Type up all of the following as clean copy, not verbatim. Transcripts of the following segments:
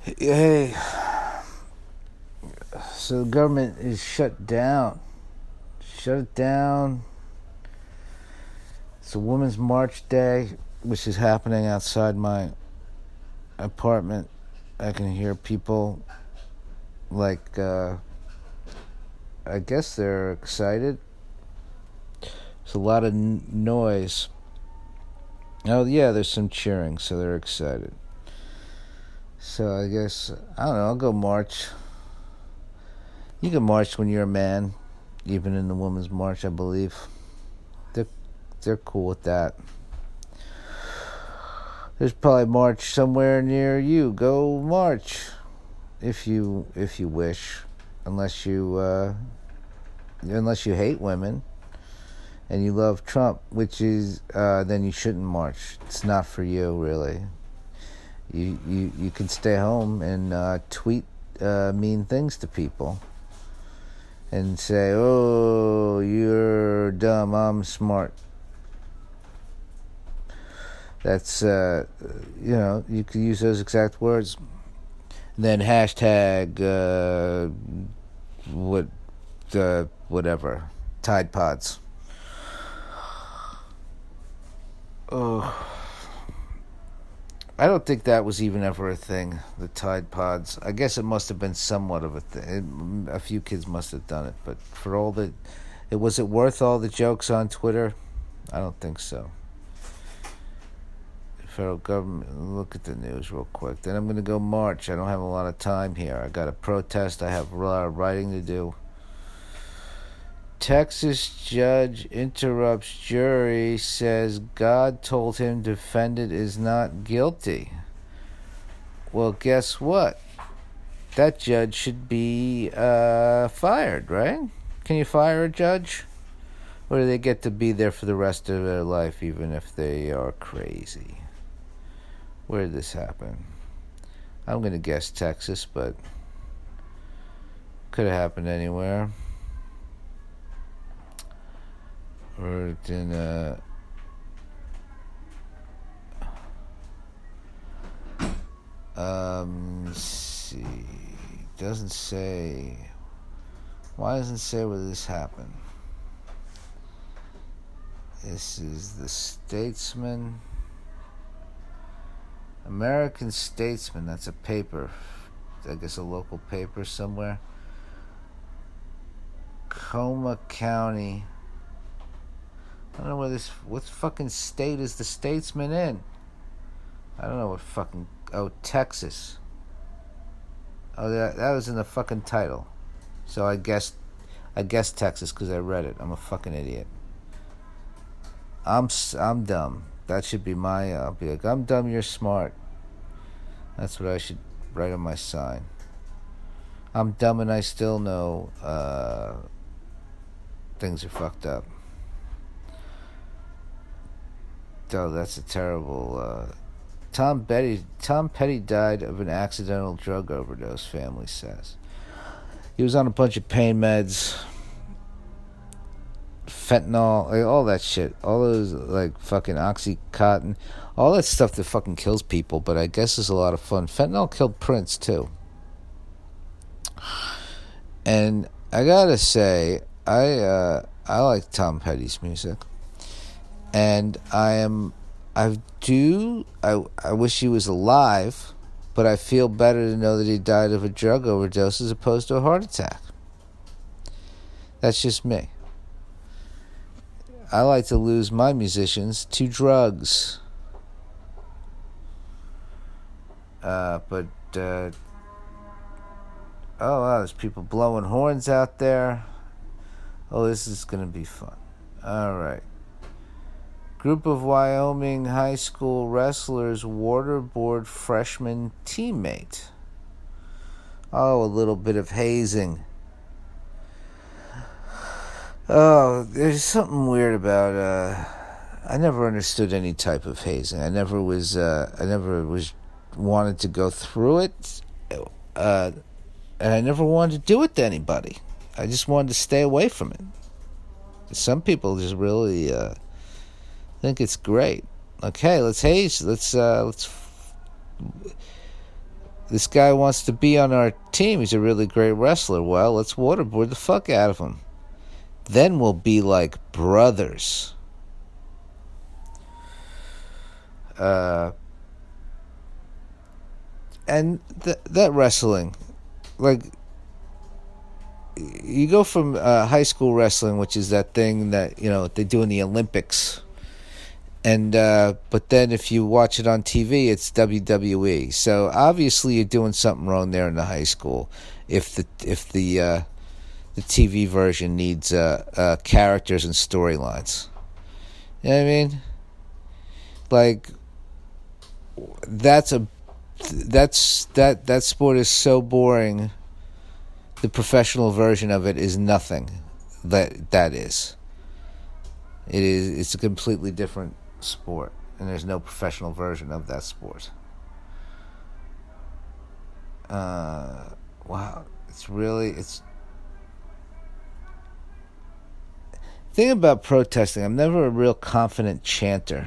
Hey, so the government is shut down. Shut it down. It's a Women's March Day, which is happening outside my apartment. I can hear people I guess they're excited. There's a lot of noise. Oh, yeah, there's some cheering, so they're excited. So I guess, I don't know, I'll go march. You can march when you're a man, even in the Women's March, I believe. They're cool with that. There's probably a march somewhere near you. Go march, if you wish, unless you hate women and you love Trump, which is then you shouldn't march. It's not for you, really. You can stay home and tweet mean things to people and say, "Oh, you're dumb. I'm smart." That's, you could use those exact words. And then hashtag, whatever, Tide Pods. Oh, I don't think that was even ever a thing, the Tide Pods. I guess it must have been somewhat of a thing. A few kids must have done it, but for all the... Was it worth all the jokes on Twitter? I don't think so. Federal government, look at the news real quick. Then I'm going to go march. I don't have a lot of time here. I got a protest. I have a lot of writing to do. Texas judge interrupts jury, says God told him defendant is not guilty. Well, guess what? That judge should be fired, right? Can you fire a judge? Or do they get to be there for the rest of their life, even if they are crazy? Where did this happen? I'm going to guess Texas, but could have happened anywhere. Or in let's see. Doesn't say. Why doesn't it say where this happened? This is the Statesman. American Statesman, that's a paper. I guess a local paper somewhere. Coma County. I don't know what fucking state is the Statesman in? I don't know what fucking... Oh, Texas. Oh, that was in the fucking title. So I guessed Texas because I read it. I'm a fucking idiot. I'm dumb. That should be my... I'll be like, I'm dumb, you're smart. That's what I should write on my sign. I'm dumb and I still know things are fucked up. Oh, that's a terrible... Tom Petty died of an accidental drug overdose, family says. He was on a bunch of pain meds, fentanyl, all that shit. All those, fucking Oxycontin. All that stuff that fucking kills people, but I guess is a lot of fun. Fentanyl killed Prince, too. And I gotta say, I like Tom Petty's music. And I wish he was alive, but I feel better to know that he died of a drug overdose as opposed to a heart attack. That's just me. I like to lose my musicians to drugs. Oh wow, there's people blowing horns out there. Oh, this is gonna be fun. Alright. Group of Wyoming high school wrestlers waterboard freshman teammate. Oh, a little bit of hazing. Oh, there's something weird about I never understood any type of hazing. I never was wanted to go through it. And I never wanted to do it to anybody. I just wanted to stay away from it. Some people just really think it's great. Okay, let's haze. Let's this guy wants to be on our team. He's a really great wrestler. Well, let's waterboard the fuck out of him. Then we'll be like brothers. And that wrestling, like, you go from high school wrestling, which is that thing that, you know, they do in the Olympics, and but then if you watch it on TV, it's WWE. So obviously you're doing something wrong there in the high school. If the TV version needs characters and storylines, you know what I mean? Like, that sport is so boring. The professional version of it is nothing. That is. It's a completely different sport, and there's no professional version of that sport. Wow, it's thing about protesting, I'm never a real confident chanter.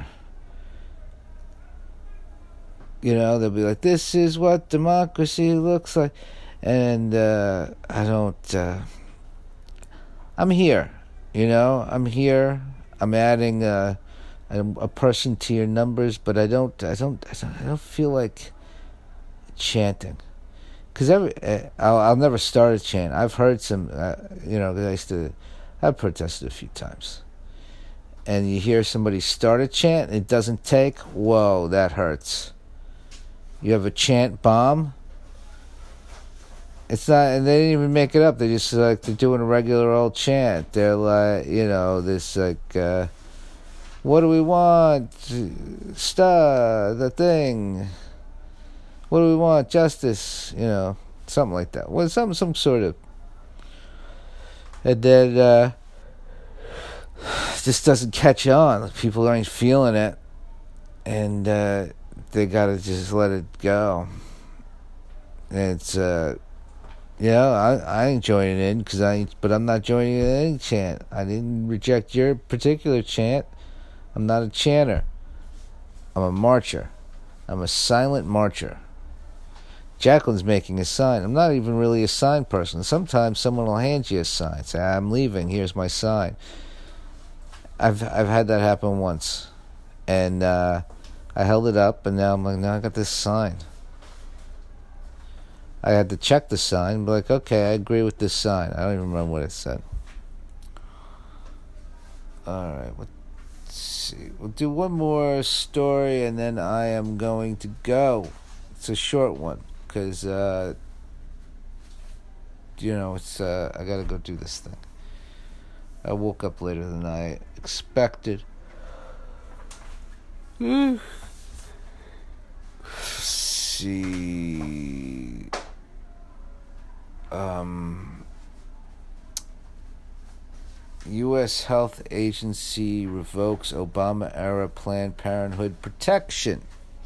You know, they'll be like, this is what democracy looks like. And I don't... I'm here. You know, I'm here. I'm adding a person to your numbers, but I don't feel like chanting. Because I'll never start a chant. I've heard some, you know, I've protested a few times. And you hear somebody start a chant, it doesn't take, whoa, that hurts. You have a chant bomb. It's not, and they didn't even make it up. They just they're doing a regular old chant. They're like, you know, this what do we want? The thing. What do we want? Justice. You know, something like that. Well, some sort of. And then just doesn't catch on. People aren't feeling it, and they gotta just let it go. And it's I ain't joining in but I'm not joining in any chant. I didn't reject your particular chant. I'm not a chanter. I'm a marcher. I'm a silent marcher. Jacqueline's making a sign. I'm not even really a sign person. Sometimes someone will hand you a sign. Say, I'm leaving. Here's my sign. I've had that happen once. And I held it up, and now I'm like, now I got this sign. I had to check the sign and be like, okay, I agree with this sign. I don't even remember what it said. Alright, let's see. We'll do one more story, and then I am going to go. It's a short one, because, you know, it's I gotta go do this thing. I woke up later than I expected. See... U.S. Health Agency revokes Obama-era Planned Parenthood protection.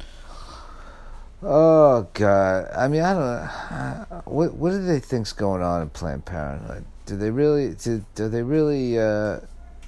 Oh, God. I mean, I don't know. What do they think's going on in Planned Parenthood? Do they really... that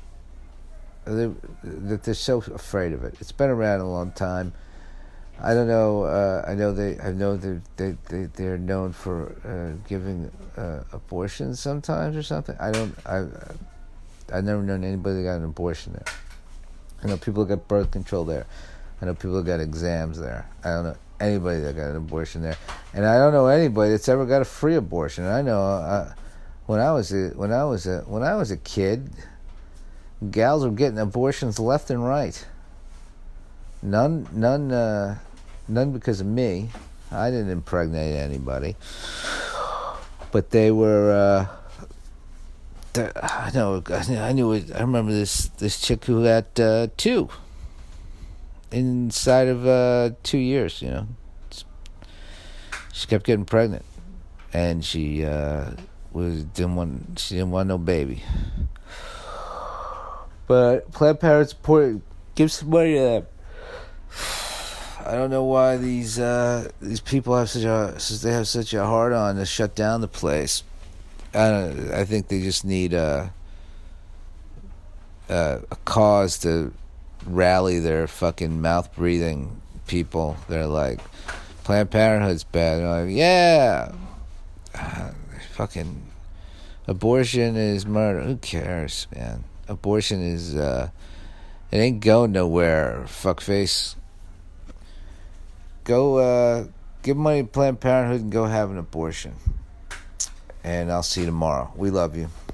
they're so afraid of it? It's been around a long time. I don't know. I know they're known for giving abortions sometimes or something. I've never known anybody that got an abortion there. I know people that got birth control there. I know people that got exams there. I don't know anybody that got an abortion there, and I don't know anybody that's ever got a free abortion. I know when I was a kid, gals were getting abortions left and right. None because of me. I didn't impregnate anybody. But they were, I knew it. I remember this chick who had two inside of 2 years, you know. She kept getting pregnant. And she didn't want no baby. But Planned Parenthood gives some money to them. I don't know why these people have such a hard on to shut down the place. I think they just need a cause to rally their fucking mouth breathing people. They're like, Planned Parenthood's bad. They're like, yeah, fucking abortion is murder. Who cares, man? Abortion is, it ain't going nowhere, fuckface. Go, give money to Planned Parenthood and go have an abortion. And I'll see you tomorrow. We love you.